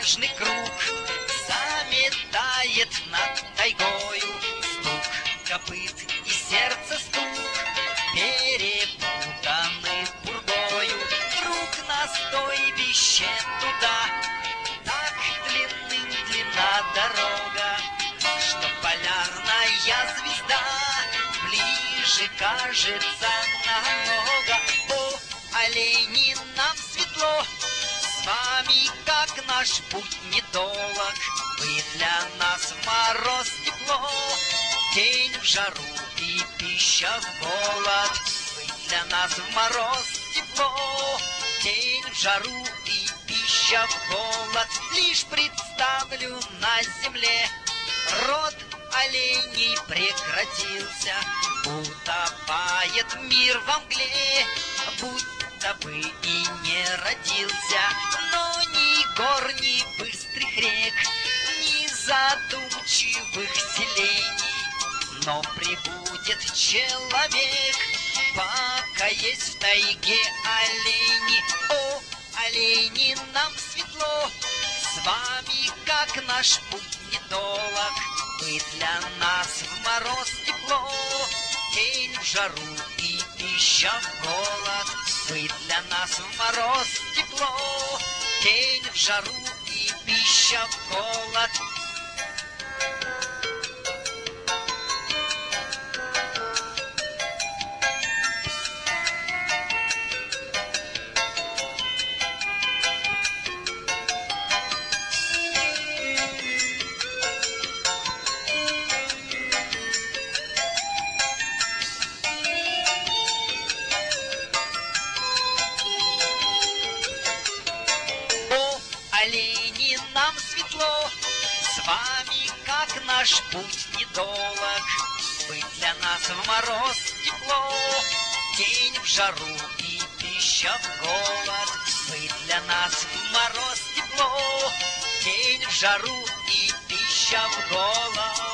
снежный круг заметает над тайгою. Стук копыт и сердце стук перепутаны пургою. Вдруг на стойбище туда так длинна дорога, что полярная звезда ближе кажется намного. О, олени, нам светло с вами, как наш путь недолог. Вы для нас в мороз тепло, день в жару и пища в голод. Вы для нас в мороз тепло, день в жару и пища в голод. Лишь представлю на земле род оленей прекратился, утопает мир во мгле, будто бы и не родился. Но ни гор, ни быстрых рек, ни задумчивых селений, но прибудет человек, пока есть в тайге олени. О, олени, нам светло с вами, как наш путь недолог. Вы для нас в мороз тепло, день в жару и пища в голод. Вы для нас в мороз тепло, день в жару и пища в голод. Олени, нам светло с вами, как наш путь недолог. Вы для нас в мороз тепло, день в жару и пища в голод. Вы для нас в мороз тепло, день в жару и пища в голод.